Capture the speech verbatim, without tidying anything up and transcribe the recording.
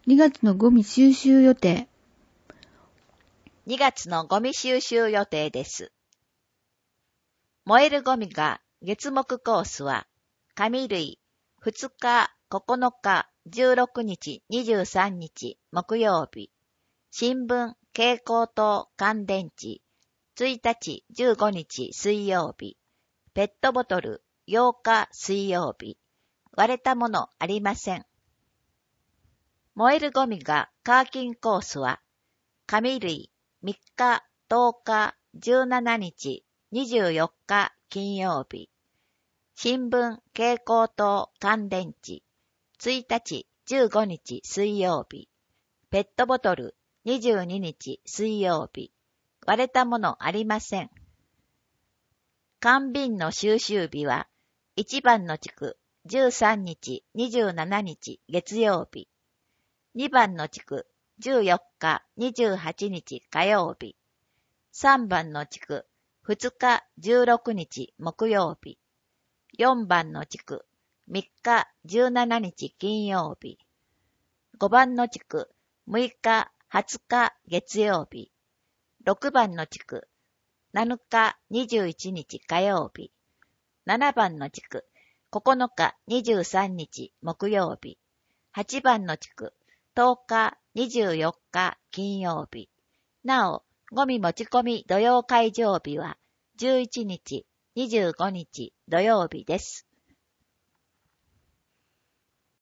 にがつのゴミ収集予定。 にがつのゴミ収集予定です。燃えるゴミが月木コースは、紙類ふつか、ここのか、じゅうろくにち、にじゅうさんにち木曜日、新聞、蛍光灯、乾電池、ついたち、じゅうごにち水曜日、ペットボトル、ようか水曜日、割れたものありません。燃えるゴミがカーキンコースは、紙類みっか、とおか、じゅうしちにち、にじゅうよっか金曜日、新聞、蛍光灯、乾電池、ついたち、じゅうごにち水曜日、ペットボトル、にじゅうににち水曜日、割れたものありません。缶瓶の収集日は、いちばんの地区、じゅうさんにち、にじゅうしちにち月曜日、にばんの地区、じゅうよっか、にじゅうはちにち火曜日、さんばんの地区、ふつか、じゅうろくにち木曜日、よんばんの地区、みっか、じゅうしちにち金曜日、ごばんの地区、むいか、はつか月曜日、ろくばんの地区、なのか、にじゅういちにち火曜日、ななばんの地区、ここのか、にじゅうさんにち木曜日、はちばんの地区、とおか、にじゅうよっか金曜日。なお、ゴミ持ち込み土曜会場日はじゅういちにち、にじゅうごにち土曜日です。